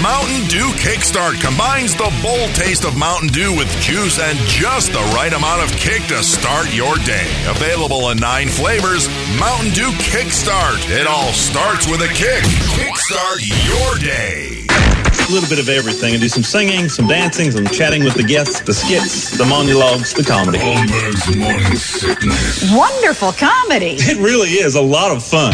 Mountain Dew Kickstart combines the bold taste of Mountain Dew with juice and just the right amount of kick to start your day. Available in 9 flavors, Mountain Dew Kickstart. It all starts with a kick. Kickstart your day. A little bit of everything. I do some singing, some dancing, some chatting with the guests, the skits, the monologues, the comedy. Holmberg's Morning Sickness. Wonderful comedy. It really is a lot of fun.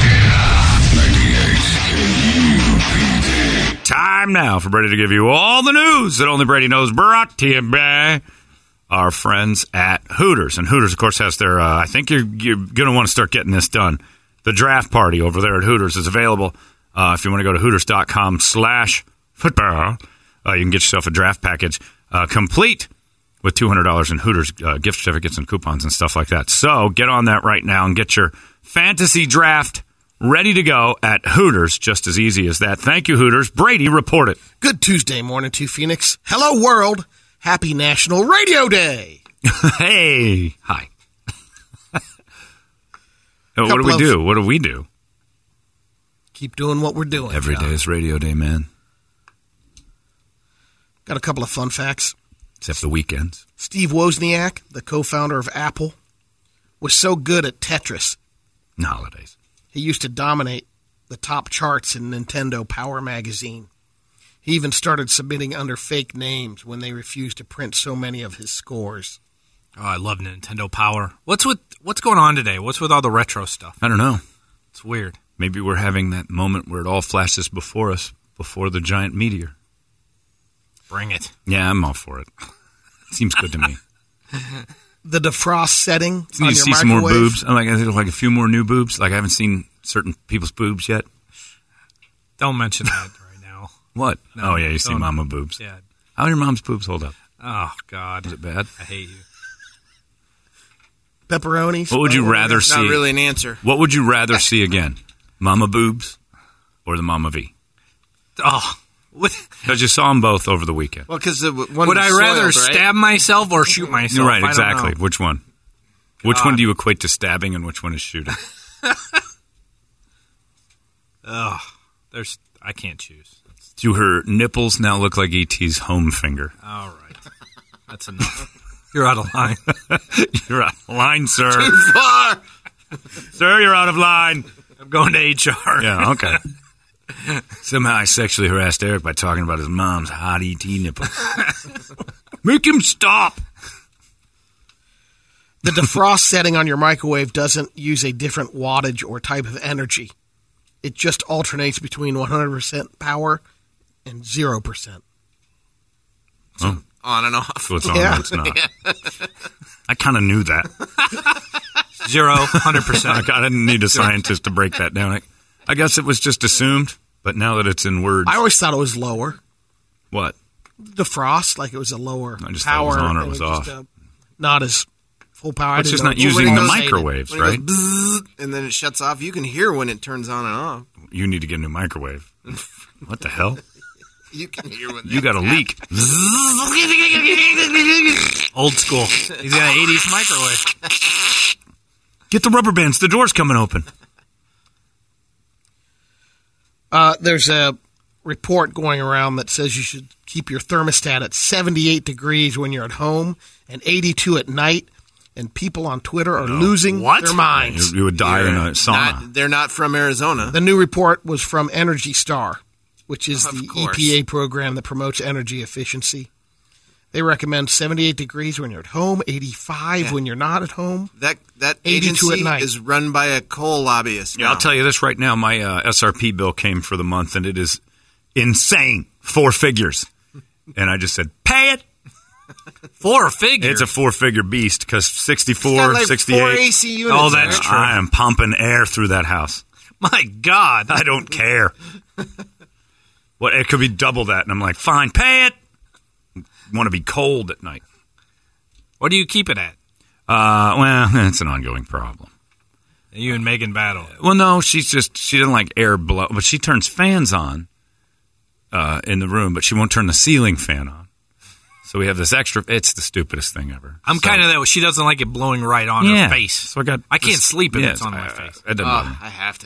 98 KUPD. Time now for Brady to give you all the news that only Brady knows, brought to you by our friends at Hooters. And Hooters, of course, has their, I think you're going to want to start getting this done. The draft party over there at Hooters is available. If you want to go to hooters.com/football, you can get yourself a draft package complete with $200 in Hooters gift certificates and coupons and stuff like that. So get on that right now and get your fantasy draft ready to go at Hooters. Just as easy as that. Thank you, Hooters. Brady, report it. Good Tuesday morning to Phoenix. Hello, world. Happy National Radio Day. Hey. Hi. What do we do? What do we do? Keep doing what we're doing. Every day is Radio Day, man. Got a couple of fun facts. Except the weekends. Steve Wozniak, the co-founder of Apple, was so good at Tetris. And holidays. He used to dominate the top charts in Nintendo Power magazine. He even started submitting under fake names when they refused to print so many of his scores. Oh, I love Nintendo Power. What's going on today? What's with all the retro stuff? I don't know. It's weird. Maybe we're having that moment where it all flashes before us, before the giant meteor. Bring it. Yeah, I'm all for it. Seems good to me. The defrost setting You on your see some more microwave. boobs? I'm like a few more new boobs. Like I haven't seen certain people's boobs yet. Don't mention that right now. What? No, oh yeah, you see don't. mama boobs. Yeah. How do your mom's boobs hold up? Oh, God. Is it bad? I hate you. Pepperonis. What would you rather see? Not really an answer. What would you rather see again? Mama boobs or the Mama V? Oh. Because you saw them both over the weekend. Well, because Would I rather stab myself or shoot myself? You're right, I don't exactly. know. Which one? Which one do you equate to stabbing and which one is shooting? Ugh. I can't choose. Do her nipples now look like E.T.'s home finger? All right. That's enough. You're out of line. You're out of line, sir. Too far. Sir, you're out of line. I'm going to HR. Yeah, okay. Somehow I sexually harassed Eric by talking about his mom's hot E.T. nipples. Make him stop. The defrost setting on your microwave doesn't use a different wattage or type of energy. It just alternates between 100% power and 0%. Oh, On and off. so it's on, Yeah. it's not. I kind of knew that. 0, 100%. I didn't need a scientist to break that down. I guess it was just assumed, but now that it's in words. I always thought it was lower. What? Defrost, like it was a lower I just thought it power. was on or it and was just, off. Not as full power. It's just not using the microwaves, When it right? goes bzzz, and then it shuts off. You can hear when it turns on and off. You need to get a new microwave. What the hell? You can hear when You got a leak. Old school. He's got an 80s microwave. Get the rubber bands. The door's coming open. There's a report going around that says you should keep your thermostat at 78 degrees when you're at home and 82 at night. And people on Twitter are losing their minds. You would die in a sauna. They're not from Arizona. The new report was from Energy Star, which is Of the course. EPA program that promotes energy efficiency. They recommend 78 degrees when you're at home, 85 when you're not at home. That 82 at agency night. is run by a coal lobbyist. Yeah, now. I'll tell you this right now. My SRP bill came for the month, and it is insane. 4 figures. And I just said, pay it. 4 figures. It's a 4-figure beast because It's 64, got like 68. 4 AC units. Oh, that's there. true. I am pumping air through that house. My God. I don't care. What? It could be double that. And I'm like, fine, pay it. Want to be cold at night. What do you keep it at? Well, it's an ongoing problem. You and Megan battle. Well, no, she doesn't like air blow, but she turns fans on in the room, but she won't turn the ceiling fan on. So we have this extra. It's the stupidest thing ever. I'm kind of that. She doesn't like it blowing right on her face. So I can't sleep if it's on my face. It doesn't Oh, bother me. I have to have it.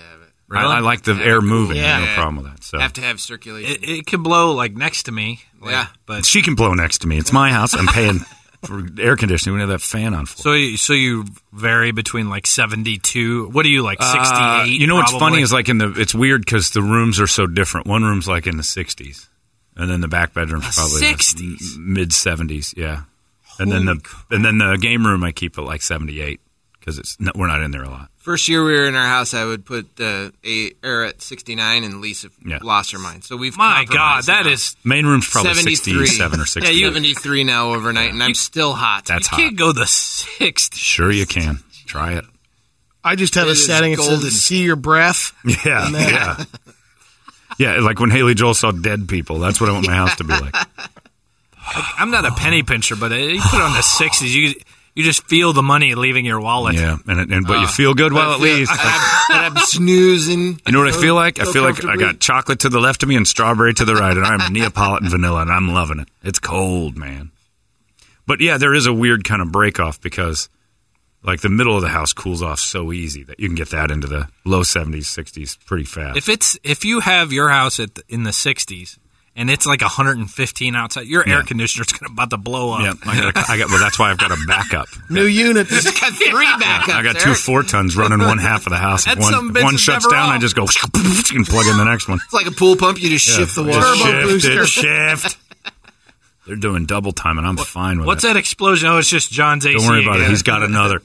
Really? I like the air moving. Yeah. No problem with that. So Have to have circulation. It can blow like next to me. Like, Yeah. but she can blow next to me. It's my house. I'm paying for air conditioning. We have that fan on full. so you vary between like 72. What do you like 68? You know what's probably? funny is like it's weird because the rooms are so different. One room's like in the 60s, and then the back bedroom's probably 60s? mid 70s. Yeah, and then the game room I keep at like 78 because we're not in there a lot. First year we were in our house, I would put air at 69, and Lisa lost her mind. So we've My God, compromised that now. is. Main room's probably 73. 67 or 68. Yeah, 73 now overnight, and I'm still hot. That's You hot. can't go the 60s. Sure you can. Try it. I just have It a is setting that says golden. to see your breath. Yeah, yeah. Yeah, like when Haley Joel saw dead people. That's what I want my house to be like. I'm not a penny pincher, but you put it on the 60s. You just feel the money leaving your wallet. Yeah, but you feel good while it leaves. And I'm snoozing. You know what I feel like? I So feel like I comfortably. got chocolate to the left of me and strawberry to the right, and I'm Neapolitan vanilla, and I'm loving it. It's cold, man. But yeah, there is a weird kind of break off because, like, the middle of the house cools off so easy that you can get that into the low 70s, 60s pretty fast. If you have your house in the 60s and it's like 115 outside, your air conditioner's about to blow up. Yeah, well, that's why I've got a backup. New unit. Got 3 backups. I got Eric. 2 4-tons running one half of the house. If That's some one, bits one that's shuts never down, I off. just go and plug in the next one. It's like a pool pump. You just shift the water. Shift. They're doing double time, and I'm fine with What's it. that explosion? Oh, it's just John's AC. Don't worry about it. again. He's got another.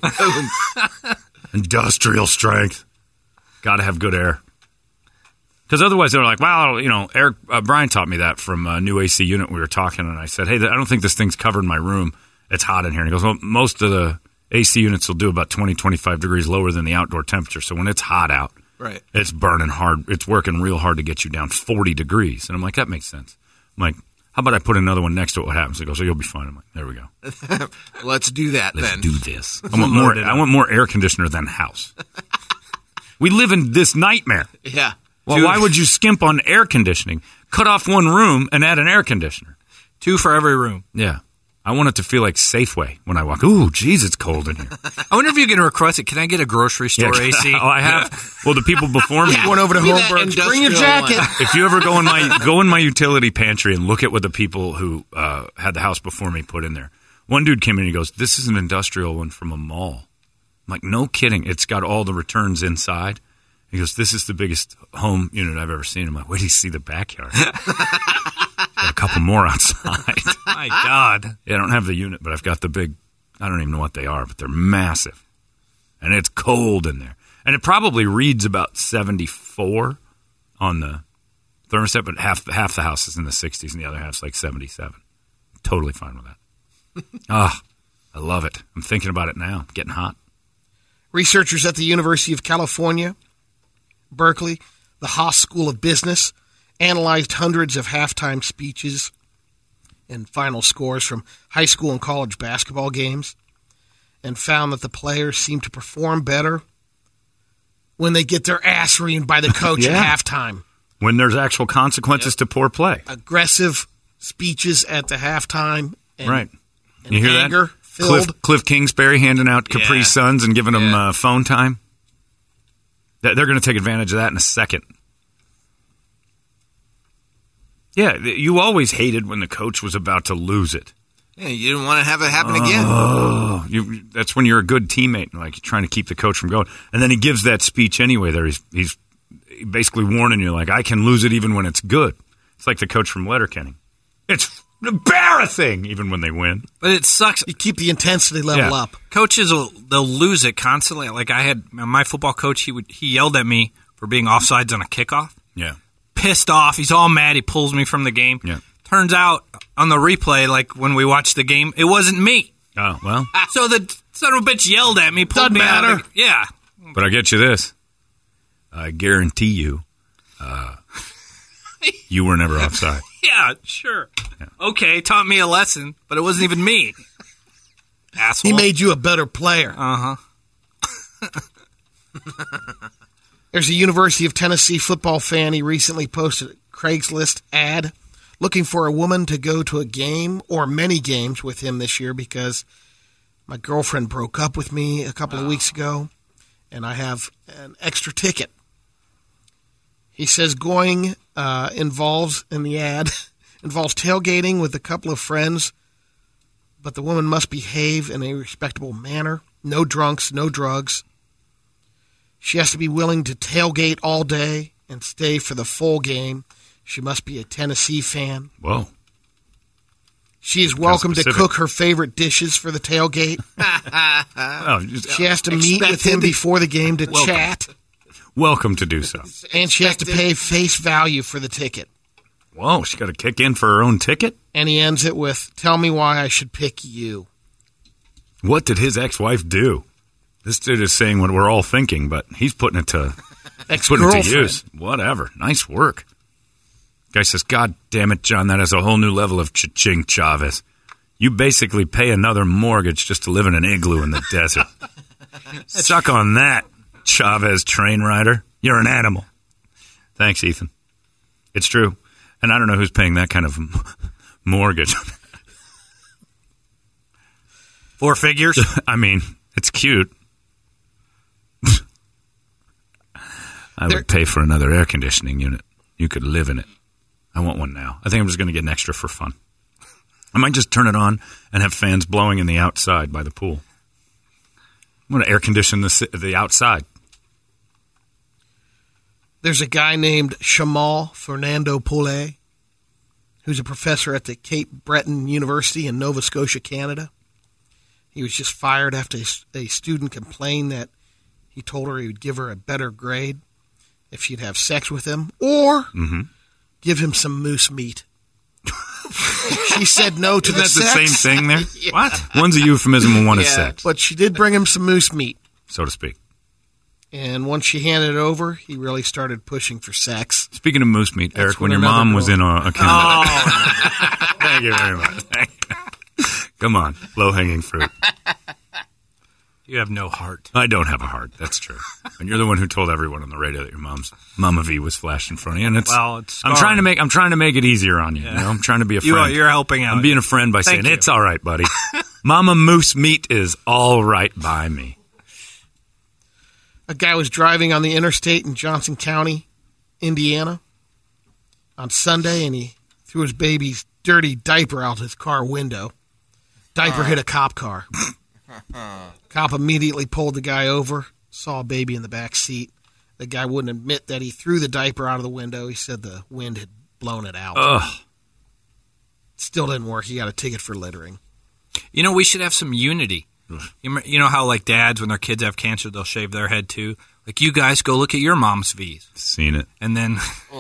Industrial strength. Got to have good air. Because otherwise they're like, wow, Eric, Brian taught me that from a new AC unit. We were talking, and I said, hey, I don't think this thing's covered my room. It's hot in here. And he goes, well, most of the AC units will do about 20, 25 degrees lower than the outdoor temperature. So when it's hot out, Right. it's burning hard. It's working real hard to get you down 40 degrees. And I'm like, that makes sense. I'm like, how about I put another one next to it? What happens? He goes, so you'll be fine. I'm like, there we go. Let's do that Let's then. do this. I want more air conditioner than house. We live in this nightmare. Yeah. Well, why would you skimp on air conditioning? Cut off one room and add an air conditioner. 2 for every room. Yeah. I want it to feel like Safeway when I walk. Ooh, geez, it's cold in here. I wonder if you can request it. Can I get a grocery store AC? Oh, I have. Well, the people before me. Going over to Give me that Holmberg's. Bring your industrial jacket. one. If you ever go in my utility pantry and look at what the people who had the house before me put in there. One dude came in and he goes, "This is an industrial one from a mall." I'm like, "No kidding! It's got all the returns inside." He goes, "This is the biggest home unit I've ever seen." I'm like, "Wait till you see the backyard." Got a couple more outside. My God. Yeah, I don't have the unit, but I've got the big. I don't even know what they are, but they're massive, and it's cold in there. And it probably reads about 74 on the thermostat, but half the house is in the 60s, and the other half's like 77. Totally fine with that. I love it. I'm thinking about it now. Getting hot. Researchers at the University of California, Berkeley, the Haas School of Business, analyzed hundreds of halftime speeches and final scores from high school and college basketball games and found that the players seem to perform better when they get their ass reamed by the coach Yeah. at halftime. When there's actual consequences to poor play. Aggressive speeches at the halftime. And, Right. and You hear anger that? filled. Cliff Kingsbury handing out Capri Yeah. Suns and giving them phone time. They're going to take advantage of that in a second. Yeah, you always hated when the coach was about to lose it. Yeah, you didn't want to have it happen again. Oh, that's when you're a good teammate, and like you're trying to keep the coach from going. And then he gives that speech anyway. There, he's basically warning you, like, I can lose it even when it's good. It's like the coach from Letterkenny. It's embarrassing even when they win. But it sucks. You keep the intensity level Yeah. up. Coaches they'll lose it constantly. Like I had my football coach. He yelled at me for being offsides on a kickoff. Yeah, Pissed off. He's all mad. He pulls me from the game. Yeah. Turns out on the replay, like when we watched the game, it wasn't me. Oh well, So the son of a bitch yelled at me, pulled Doesn't me out of matter. the, yeah. but I get you this. I guarantee you, you were never offside. Yeah, sure. Okay, taught me a lesson, but it wasn't even me. Asshole. He made you a better player. There's a University of Tennessee football fan. He recently posted a Craigslist ad looking for a woman to go to a game or many games with him this year because my girlfriend broke up with me a couple of weeks ago, and I have an extra ticket. He says going involves tailgating with a couple of friends, but the woman must behave in a respectable manner. No drunks, no drugs. She has to be willing to tailgate all day and stay for the full game. She must be a Tennessee fan. Whoa. She is welcome to cook her favorite dishes for the tailgate. She has to meet with him before the game to chat. Welcome to do so. And she has to pay face value for the ticket. Whoa, she got to kick in for her own ticket? And he ends it with, tell me why I should pick you. What did his ex-wife do? This dude is saying what we're all thinking, but he's putting it to use. Whatever. Nice work. Guy says, God damn it, John, that is a whole new level of cha-ching, Chavez. You basically pay another mortgage just to live in an igloo in the desert. Suck on that, Chavez train rider. You're an animal. Thanks, Ethan. It's true. And I don't know who's paying that kind of mortgage. 4 figures? I mean, it's cute. I would pay for another air conditioning unit. You could live in it. I want one now. I think I'm just going to get an extra for fun. I might just turn it on and have fans blowing in the outside by the pool. I'm going to air condition the outside. There's a guy named Shamal Fernando Poulet, who's a professor at the Cape Breton University in Nova Scotia, Canada. He was just fired after a student complained that he told her he would give her a better grade if she'd have sex with him or give him some moose meat. She said no to the sex. That's the same thing there? Yeah. What? One's a euphemism and one is sex. But she did bring him some moose meat. So to speak. And once she handed it over, he really started pushing for sex. Speaking of moose meat, Eric, when your mom was in a Canada. Thank you very much. Come on, low-hanging fruit. You have no heart. I don't have a heart. That's true. And you're the one who told everyone on the radio that your mom's Mama V was flashed in front of you. And it's I'm trying to make it easier on you. Yeah. You know? I'm trying to be a friend. You're helping out. I'm being a friend by saying it's all right, buddy. Mama Moose Meat is all right by me. A guy was driving on the interstate in Johnson County, Indiana, on Sunday, and he threw his baby's dirty diaper out his car window. Diaper hit a cop car. Cop immediately pulled the guy over, saw a baby in the back seat. The guy wouldn't admit that he threw the diaper out of the window. He said the wind had blown it out. Ugh. Still didn't work. He got a ticket for littering. You know, we should have some unity. You know how, like, dads, when their kids have cancer, they'll shave their head, too? Like, you guys go look at your mom's V's. Seen it. And then...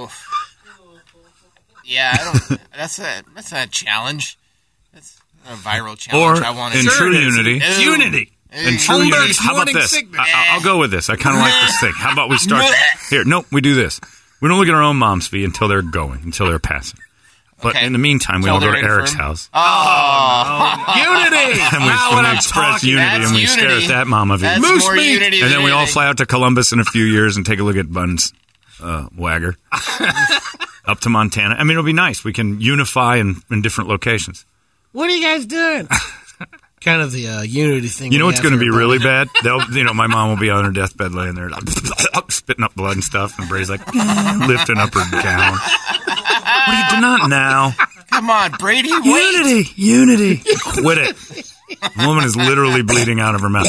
Yeah, that's a challenge. That's a viral challenge. Or, I want in true unity... Unity! In true unity, how about this? I'll go with this. I kind of like this thing. How about we start... Here, no, we do this. We don't look at our own mom's V until they're passing. But in the meantime, we all go to Eric's house. Unity! And we express unity, and we stare at that Mama V. Moose meat! And then we all fly out to Columbus in a few years and take a look at Bun's Wagger. Up to Montana. I mean, it'll be nice. We can unify in different locations. What are you guys doing? Kind of the unity thing. You know what's going to be really bad? My mom will be on her deathbed laying there, spitting up blood and stuff, and Brady's like lifting up her gown. What are you doing now? Come on, Brady. Wait. Unity. Quit it. The woman is literally bleeding out of her mouth.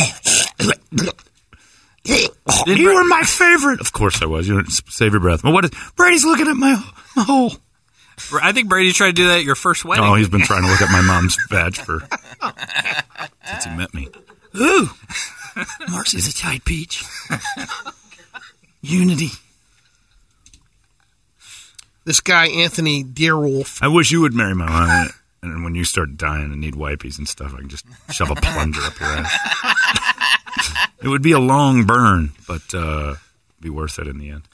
You were my favorite. Of course I was. You save your breath. But what is Brady's looking at my hole? I think Brady tried to do that at your first wedding. Oh, he's been trying to look at my mom's badge since he met me. Ooh, Marcy's a tight peach. Unity. This guy, Anthony Deerwolf. I wish you would marry my mom. And when you start dying and need wipies and stuff, I can just shove a plunger up your ass. It would be a long burn, but be worth it in the end.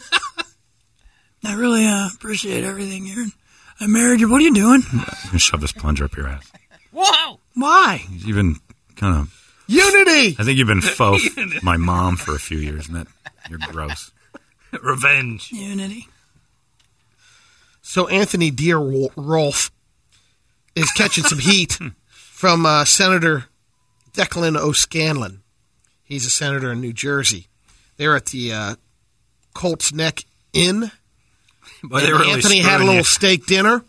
I really appreciate everything, Aaron. I married you. What are you doing? I'm going to shove this plunger up your ass. Whoa! Why? You've been kind of... Unity! I think you've been faux my mom for a few years, and that you're gross. Revenge. Unity. So Anthony Deerwolf is catching some heat from Senator Declan O'Scanlan. He's a senator in New Jersey. They're at the Colts Neck Inn. But they were really Anthony had a screwing little you. steak dinner.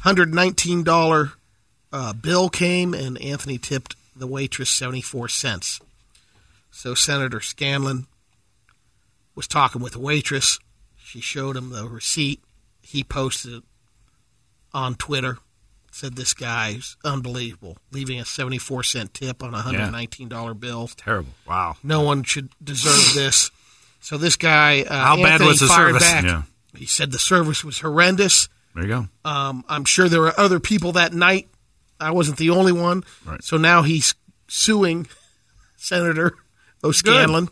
$119 bill came, and Anthony tipped the waitress 74 cents. So Senator Scanlon was talking with the waitress. She showed him the receipt. He posted it on Twitter. Said this guy's unbelievable, leaving a 74-cent tip on a $119 bill. Terrible. Wow. No one should deserve this. So this guy, How bad Anthony was the fired service? back. Yeah. He said the service was horrendous. There you go. I'm sure there were other people that night. I wasn't the only one. Right. So now he's suing Senator O'Scanlan.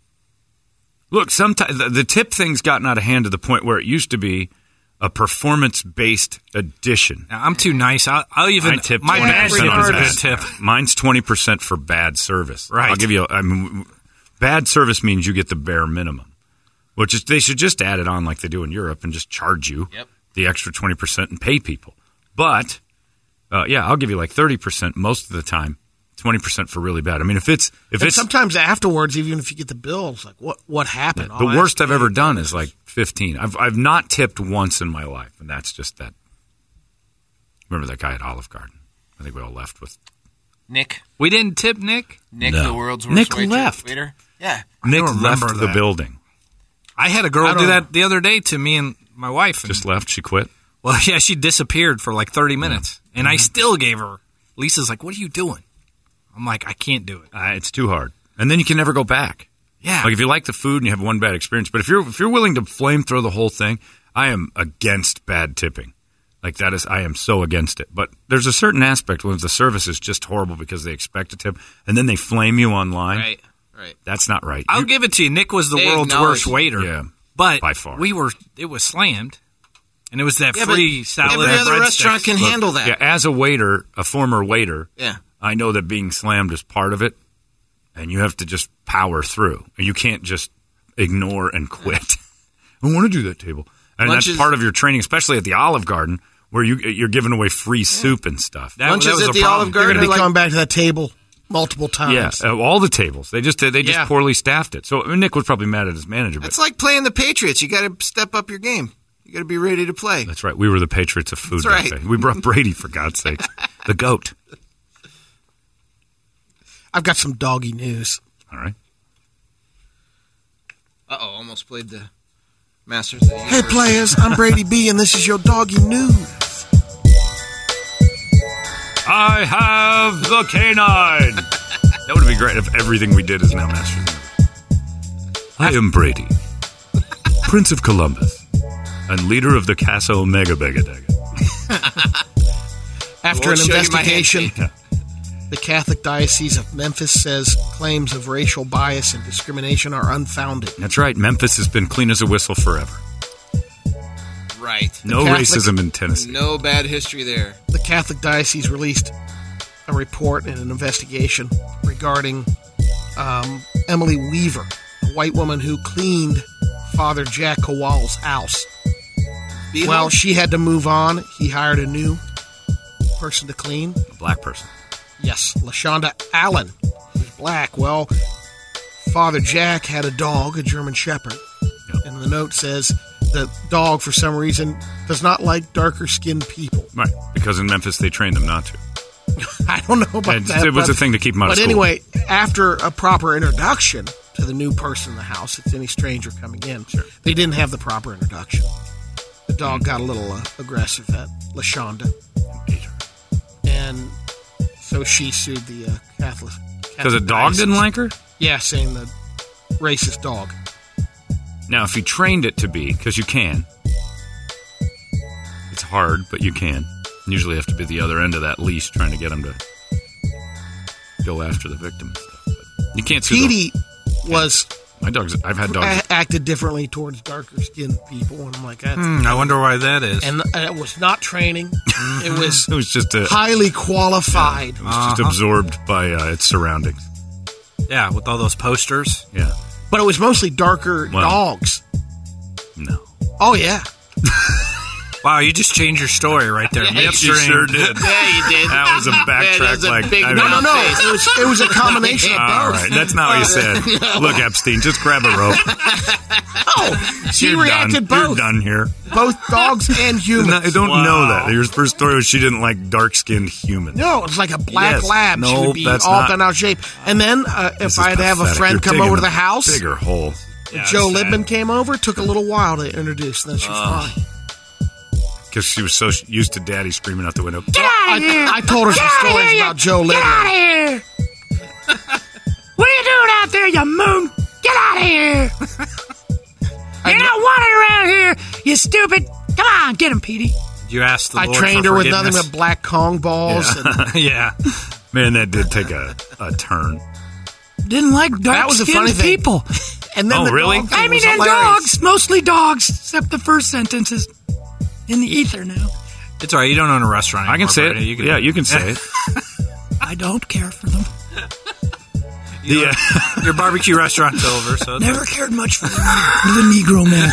Look, sometimes the tip thing's gotten out of hand to the point where it used to be a performance-based addition. Now, I'm too nice. I'll even I tip my 20% bad tip on is a bad. good tip. Mine's 20% for bad service. Right. I'll give you. Bad service means you get the bare minimum, which is they should just add it on like they do in Europe and just charge you the extra 20% and pay people. But I'll give you like 30% most of the time. 20% for really bad. I mean, if it's sometimes afterwards, even if you get the bills, like what happened? the worst I've ever done is like 15. I've not tipped once in my life, and that's just that. Remember that guy at Olive Garden? I think we all left with Nick. We didn't tip Nick. Nick, No. the world's worst Nick waiter. left. Yeah. Nick don't left remember the that. building. I had a girl do that the other day to me and my wife. And, Just left. She quit. well, yeah, she disappeared for like 30 minutes, and Mm-hmm. I still gave her. Lisa's like, "What are you doing?" I'm like, "I can't do it." It's too hard, and then you can never go back. Yeah, Like if you like the food and you have one bad experience, but if you're willing to flamethrow the whole thing, I am against bad tipping. Like that is, I am so against it. But there's a certain aspect when the service is just horrible because they expect a tip, and then they flame you online. Right. That's not right. I'll give it to you. Nick was the They world's acknowledge- worst waiter. Yeah, but by far. It was slammed, and it was that Yeah, but free salad. every and other restaurant breadsticks. can handle that. Yeah, as a waiter, a former waiter, Yeah. I know that being slammed is part of it, and you have to just power through. You can't just ignore and quit. I want to do that table. And Lunches- that's part of your training, especially at the Olive Garden, where you're giving away free soup and stuff. Lunches was at a the problem. Olive You're Garden going to are be like, coming back to that table multiple times. Yeah, all the tables. They just Yeah. poorly staffed it. So Nick was probably mad at his manager. But it's like playing the Patriots. You got to step up your game. You got to be ready to play. that's right. We were the Patriots of food That's that right. day. We brought Brady, for God's sake. The GOAT. I've got some doggy news. All right. Almost played the Masters of the Hey, Universe. players, I'm Brady B, and this is your doggy news. I have the canine. That would be great if everything we did is now Masters. I am Brady, Prince of Columbus, and leader of the Casa Omega Begadega. After an Won't show you my investigation, handshake. the Catholic Diocese of Memphis says claims of racial bias and discrimination are unfounded. That's right. Memphis has been clean as a whistle forever. Right. No Catholic- racism in Tennessee. No bad history there. The Catholic Diocese released a report and an investigation regarding Emily Weaver, a white woman who cleaned Father Jack Kowal's house. Behold. Well, she had to move on. He hired a new person to clean. A black person. Yes, LaShonda Allen, who's black. Well, Father Jack had a dog, a German Shepherd, Yep. and the note says the dog, for some reason, does not like darker-skinned people. Right. Because in Memphis they trained them not to. I don't know about that. It was but- a thing to keep them out of But school. anyway, after a proper introduction to the new person in the house, it's any stranger coming in. Sure. They didn't have the proper introduction. The dog got a little aggressive at LaShonda, and so she sued the Catholic. Because a dog didn't like her? Yeah, saying the racist dog. Now, if you trained it to be, because you can, it's hard, but you can. Usually have to be the other end of that leash trying to get them to go after the victim and stuff. But you can't sue them. Petey was My dogs, I've had dogs. acted differently towards darker-skinned people, and I'm like, that's, I wonder why that is. and it was not training. It was It was just highly qualified. it was just absorbed by its surroundings. Yeah, with all those posters. Yeah. But it was mostly darker Well. dogs. No. Oh, yeah. Wow, you just changed your story right there. Yep, you sure did. Yeah, you did. That was a backtrack. It was a combination of both. All right, that's not what you said. Look, Epstein, just grab a rope. She You're reacted done. both. You're done here. Both dogs and humans. No, I don't know that. Your first story was she didn't like dark-skinned humans. No, it's like a black Yes. lab. She No, would be that's all not- done out of shape. And then if This is I'd have a pathetic. friend You're come digging over to a the house, bigger hole. Joe Libman came over, took a little while to introduce, then she was fine. Because she was so used to Daddy screaming out the window. I told her some stories about Joe Libman. here! What are you doing out there, you moon? Get out of here! You're not wanted around here, you stupid! Come on, get him, Petey. You asked the I Lord trained for her with nothing forgiveness? but black Kong balls. And Yeah. Man, that did take a turn. Didn't like That was the funny dark-skinned thing. people. and then Oh, the really? dog thing I mean, was and hilarious. dogs. Mostly dogs, except the first sentence is in the ether now. It's all right. You don't own a restaurant I anymore. can say it. Brady. You can say it. I don't care for them. Your barbecue restaurant's over, so it's Never cared much for the Negro man.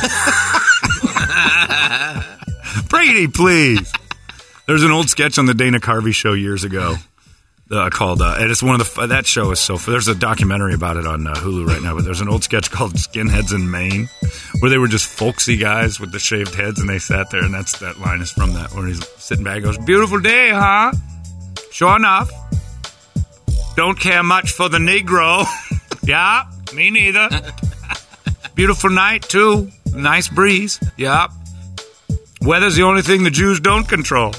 Brady, please. There's an old sketch on the Dana Carvey show years ago called, and it's one of the, that show is so, there's a documentary about it on Hulu right now, but there's an old sketch called Skinheads in Maine, where they were just folksy guys with the shaved heads, and they sat there, and that line is from that, where he's sitting back and goes, beautiful day, huh? Sure enough. Don't care much for the Negro. Yeah, me neither. Beautiful night, too. Nice breeze. Yep. Weather's the only thing the Jews don't control.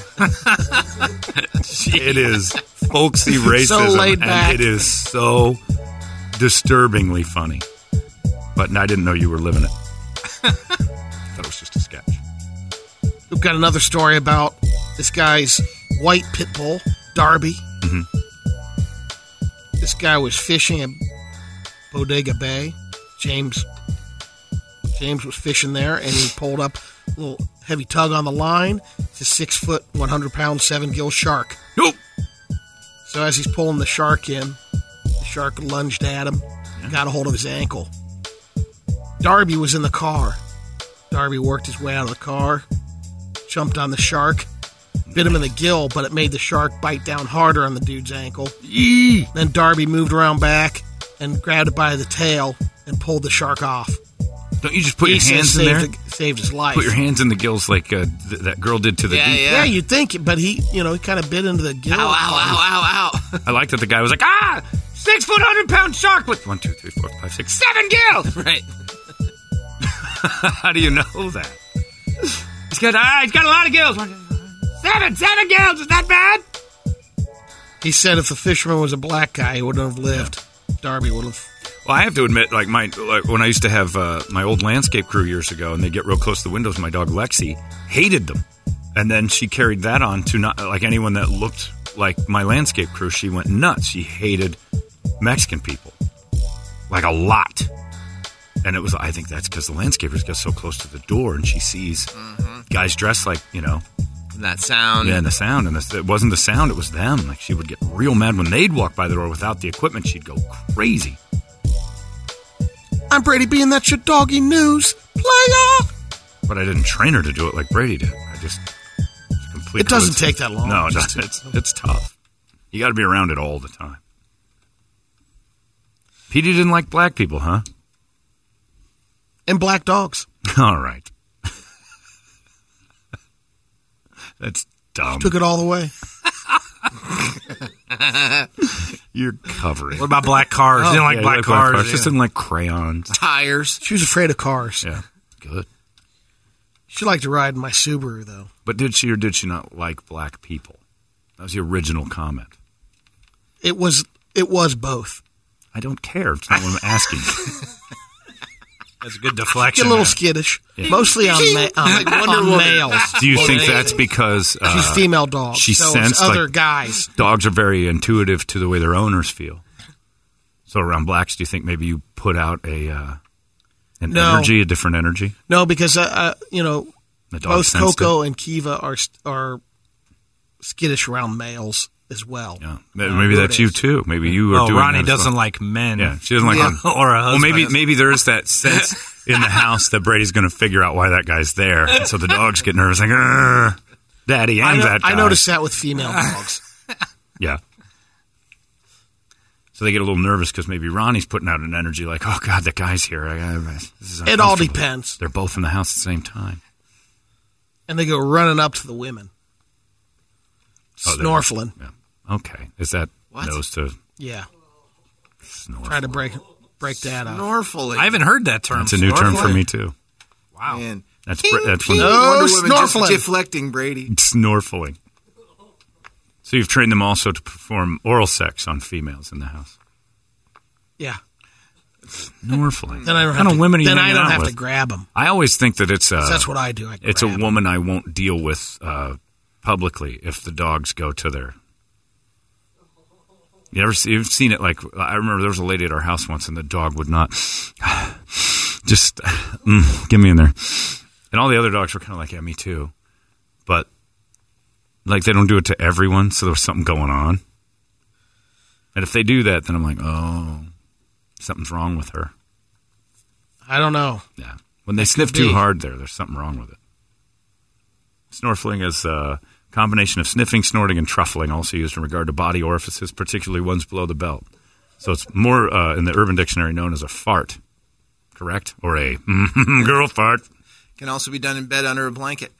It is folksy racism. So laid back. And it is so disturbingly funny. But I didn't know you were living it. I thought it was just a sketch. We've got another story about this guy's white pit bull, Darby. Mm-hmm. This guy was fishing at Bodega Bay. James was fishing there, and he pulled up a little heavy tug on the line. It's a 6 foot, 100 pound, 7-gill shark. Nope. So as he's pulling the shark in, the shark lunged at him, got a hold of his ankle. Darby was in the car. Darby worked his way out of the car, jumped on the shark, bit him in the gill, but it made the shark bite down harder on the dude's ankle. Then Darby moved around back and grabbed it by the tail and pulled the shark off. Don't you just put your He hands says in there? saved his life. Put your hands in the gills like that girl did to the Yeah, deep. Yeah, you'd think, but he kind of bit into the gill. Ow, ow, ow, ow, ow. I like that the guy was like, 6 foot, 100 pound shark with 1, 2, 3, 4, 5, 6, 7 gills. Right. How do you know that? He's got a lot of gills. 7 gills. Is that bad? He said if the fisherman was a black guy, he wouldn't have lived. Darby would have. Well, I have to admit, like when I used to have my old landscape crew years ago, and they get real close to the windows, my dog Lexi hated them, and then she carried that on to not like anyone that looked like my landscape crew. She went nuts. She hated Mexican people, like a lot, and it was. I think that's because the landscapers get so close to the door, and she sees guys dressed like That sound. Yeah, and the sound, and it wasn't the sound; it was them. Like she would get real mad when they'd walk by the door without the equipment. She'd go crazy. I'm Brady Bean, that's your doggy news, player. But I didn't train her to do it like Brady did. I just completely. It doesn't take that long. No, it's tough. You got to be around it all the time. Petey didn't like black people, huh? And black dogs. All right. That's dumb. Took it all the way. You're covering. What about black cars? You didn't like Yeah, black cars. Just didn't like crayons. Tires. She was afraid of cars. Yeah, good. She liked to ride in my Subaru, though. But did she or did she not like black people? That was the original comment. It was both. I don't care. It's not what I'm asking. That's a good deflection. Get a little there. skittish. Mostly on males. Do you think that's because She's female dog. she so sensed, other like, guys. dogs are very intuitive to the way their owners feel? So around blacks, do you think maybe you put out an energy, a different energy? No, because The dog both sensed Coco it? and Kiva are skittish around males as well. Yeah, maybe that's you too. Maybe you are doing Ronnie that as doesn't well. like men. Yeah, she doesn't like them. or a Well, husband. maybe there is that sense. in the house that Brady's going to figure out why that guy's there. And so the dogs get nervous, like, Daddy and that guy. I noticed that with female dogs. Yeah. So they get a little nervous because maybe Ronnie's putting out an energy like, oh, God, that guy's here. This is It all depends. They're both in the house at the same time. And they go running up to the women. Snorfling. Yeah. Okay. Is that nose to... Yeah. Snorfling. Try to break that up. Snorfling. I haven't heard that term. It's a new term for me, too. Wow. Man. That's Ping, when ping. No Wonder Woman just snorfling. deflecting Brady. Snorfling. So you've trained them also to perform oral sex on females in the house. Yeah. Snorfling. Then I don't What kind of women are you then I hanging don't out have with? to grab them. I always think that it's That's what I do. It's a woman I won't deal with publicly if the dogs go to their... You've seen it, like, I remember there was a lady at our house once and the dog would not just, get me in there. And all the other dogs were kind of like, yeah, me too. But, like, they don't do it to everyone, so there was something going on. And if they do that, then I'm like, oh, something's wrong with her. I don't know. Yeah. When they sniff too hard there's something wrong with it. Snorfling is a combination of sniffing, snorting, and truffling, also used in regard to body orifices, particularly ones below the belt. So it's more, in the Urban Dictionary, known as a fart, correct? Or a girl fart. Can also be done in bed under a blanket.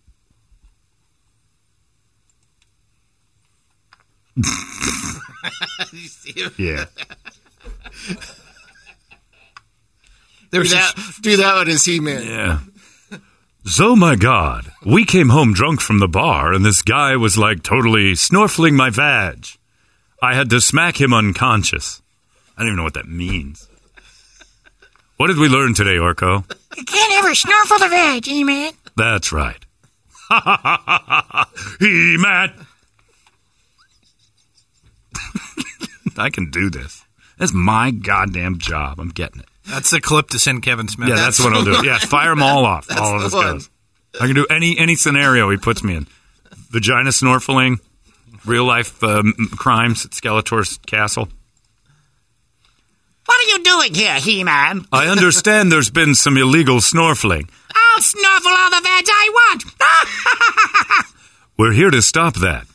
You see him? Yeah. Do that one as He-Man. Yeah. So, my God, we came home drunk from the bar, and this guy was, like, totally snorfling my vag. I had to smack him unconscious. I don't even know what that means. What did we learn today, Orko? You can't ever snorfle the veg, He-Man. That's right. He-Man. I can do this. That's my goddamn job. I'm getting it. That's the clip to send Kevin Smith. Yeah, that's what I'll do. Yeah, fire them all off. All of us goes. I can do any scenario he puts me in. Vagina snorfling, real life crimes at Skeletor's castle. What are you doing here, He-Man? I understand there's been some illegal snorfling. I'll snorfle all the veg I want. We're here to stop that.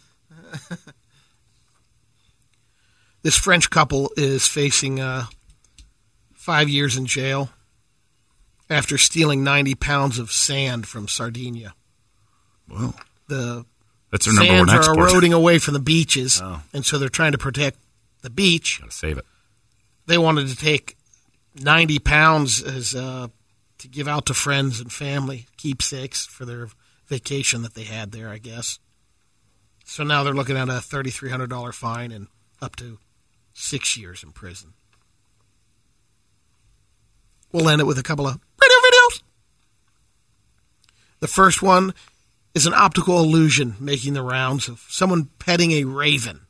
This French couple is facing 5 years in jail after stealing 90 pounds of sand from Sardinia. Well, The that's their number one sands are export. eroding away from the beaches, Oh. and so they're trying to protect the beach. Gotta save it. They wanted to take 90 pounds as to give out to friends and family, keepsakes for their vacation that they had there, I guess. So now they're looking at a $3,300 fine and up to 6 years in prison. We'll end it with a couple of radio videos. The first one is an optical illusion making the rounds of someone petting a raven.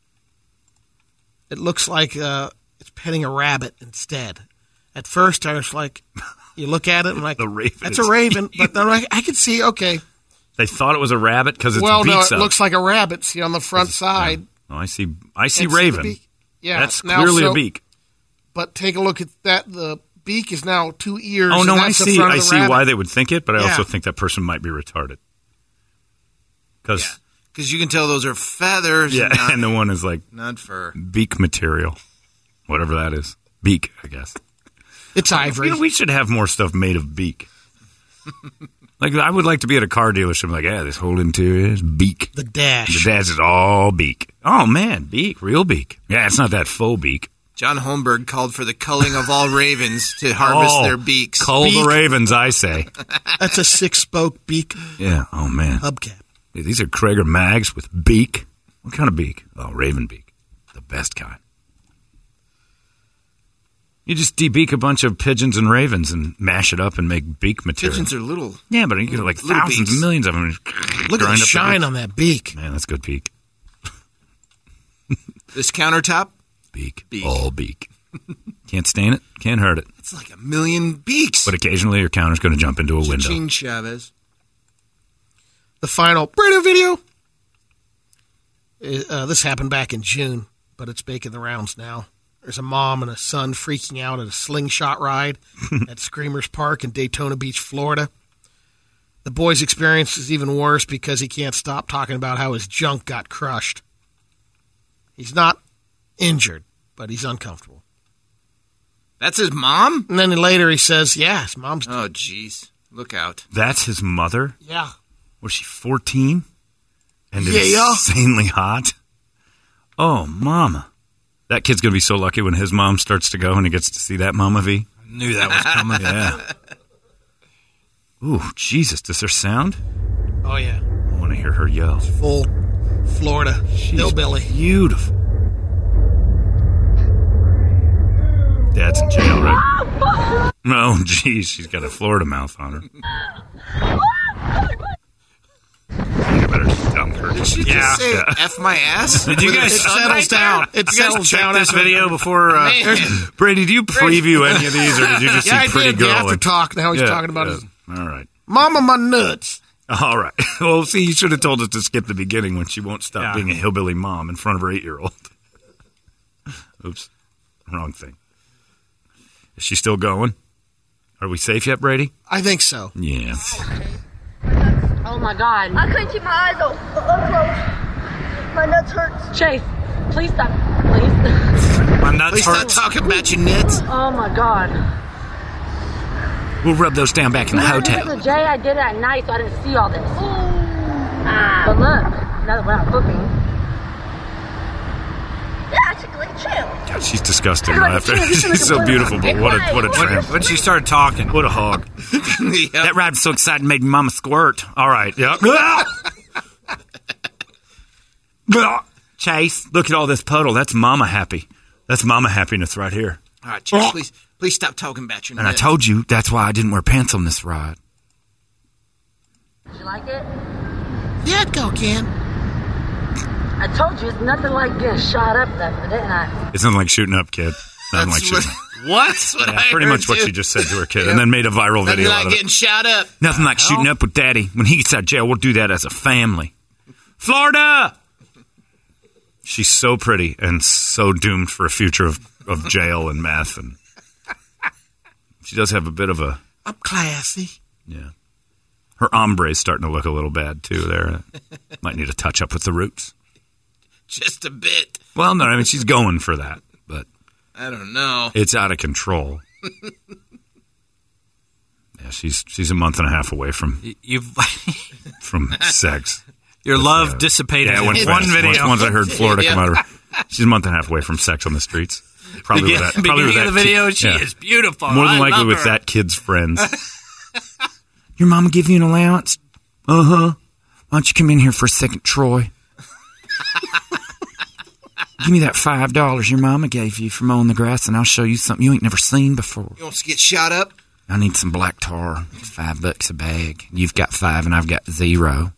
It looks like it's petting a rabbit instead. At first, I was like, you look at it, and I'm like, The raven that's is a raven. But then I could see, okay, They thought it was a rabbit because it's well, no, beaks it up. looks like a rabbit. See, on the front side. Oh, I see And see the raven. beak? Yeah, That's now, clearly so- a beak. But take a look at that. The beak is now 2 ears. Oh no, and I that's the see. front I of the see rabbit. why they would think it, but I Yeah. also think that person might be retarded. Because Because you can tell those are feathers. yeah, and not, and the one is like not fur. beak material, whatever that is. Beak, I guess. It's ivory. You know, we should have more stuff made of beak. Like I would like to be at a car dealership, like, yeah, this whole interior is beak. The dash. The dash is all beak. Oh man, beak, real beak. Yeah, it's not that faux beak. John Holmberg called for the culling of all ravens to harvest their beaks. Cull the Beak. ravens, I say. That's a 6-spoke beak Yeah. Oh man. hubcap. These are Krager mags with beak. What kind of beak? Oh, raven beak. The best kind. You just debeak a bunch of pigeons and ravens and mash it up and make beak material. Pigeons are little. Yeah, but you get like Little thousands, beaks. millions of them. Look at the shine on that beak. Man, that's good beak. This countertop, Beak. Beak. All beak. Can't stain it. Can't hurt it. it's like 1 million beaks. But occasionally your counter's going to jump into a window. Gene Chavez. The final radio video. This happened back in June, but it's making the rounds now. There's a mom and a son freaking out at a slingshot ride at Screamers Park in Daytona Beach, Florida. The boy's experience is even worse because he can't stop talking about how his junk got crushed. He's not injured, but he's uncomfortable. That's his mom? And then later he says, yeah, his mom's... Oh, jeez. Look out. That's his mother? Yeah. Was she 14? And insanely hot? Oh, mama. That kid's going to be so lucky when his mom starts to go and he gets to see that Mama V. I knew that was coming. Yeah. Ooh, Jesus. Does there sound? Oh, yeah. I want to hear her yell. Full Florida hillbilly. Beautiful. Dad's in jail, right? Oh, geez. She's got a Florida mouth on her. I better dump her. Did she just say F my ass? Did you guys settles down? It settles check down this after- video before... Brady, do you preview any of these, or did you just see Pretty did. Girl? The after talk. Now he's talking about his... All right. Mama, my nuts. All right. Well, see, you should have told us to skip the beginning when she won't stop being a hillbilly mom in front of her 8-year-old. Oops. Wrong thing. Is she still going? Are we safe yet, Brady? I think so. Yeah. Oh, my God. I couldn't keep my eyes open. My nuts hurt. Chase, please stop. Please. My nuts Please hurt. stop talking about your nuts. Oh, my God. We'll rub those down back in the hotel. This is Jay, I did it at night, so I didn't see all this. But look, now that we're not cooking. Yeah, it's a great chill. God, she's disgusting. She's so beautiful, but what a tramp. When she started talking. What a hog. Yep. That ride was so exciting, made Mama squirt. All right. Yep. Chase, look at all this puddle. That's Mama happy. That's Mama happiness right here. All right, Chase, please stop talking about your And I nuts. told you that's why I didn't wear pants on this ride. Did you like it? Yeah, go, Ken. I told you, it's nothing like getting shot up, didn't I? It's nothing like shooting up, kid. Nothing like That's shooting what, up. That's what Yeah, I pretty heard, much what too. she just said to her kid, and then made a viral Nothing video like out of getting it. shot up. Nothing like shooting up with Daddy. When he gets out of jail, we'll do that as a family. Florida! She's so pretty and so doomed for a future of jail and meth. And she does have a bit of a... I'm classy. Yeah. Her ombre's starting to look a little bad, too, there. Might need a touch-up with the roots. Just a bit. Well, no, I mean, she's going for that, but... I don't know. It's out of control. Yeah, she's a month and a half away from sex. Your love dissipated Yeah, in it went one fast. video. Once I heard Florida come out of her, she's a month and a half away from sex on the streets. Probably with that. Probably with Beginning that of the video, kid- she yeah. is beautiful. More than I likely love with her. that kid's friends. Your mama give you an allowance? Uh-huh. Why don't you come in here for a second, Troy? Give me that $5 your mama gave you for mowing the grass, and I'll show you something you ain't never seen before. You want to get shot up? I need some black tar. It's $5 a bag. You've got 5 and I've got 0.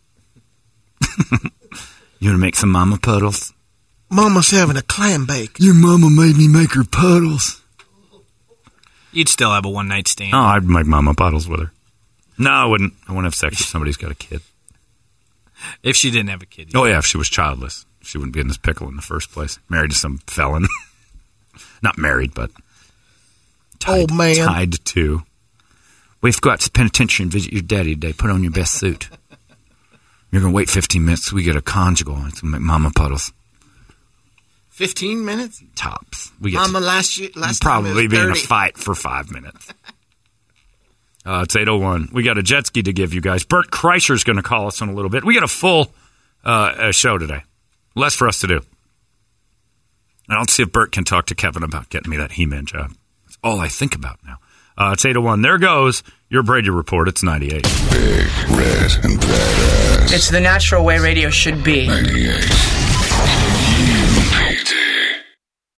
You want to make some mama puddles? Mama's having a clam bake. Your mama made me make her puddles. You'd still have a one-night stand. Oh, I'd make mama puddles with her. No, I wouldn't. I wouldn't have sex if somebody's got a kid. If she didn't have a kid. Oh, yeah, if she was childless. She wouldn't be in this pickle in the first place. Married to some felon. Not married, but Old man. tied to. We have to go out to the penitentiary and visit your daddy today. Put on your best suit. You're going to wait 15 minutes so we get a conjugal. It's going to make mama puddles. 15 minutes? Tops. We get Mama, to last time it probably was be in a 30. fight for 5 minutes. It's 8:01. We got a jet ski to give you guys. Bert Kreischer's going to call us in a little bit. We got a full show today. Less for us to do. And I'll see if Bert can talk to Kevin about getting me that He-Man job. That's all I think about now. It's 8:01. There goes your Brady Report. It's 98. Big, red, and badass. It's the natural way radio should be. 98.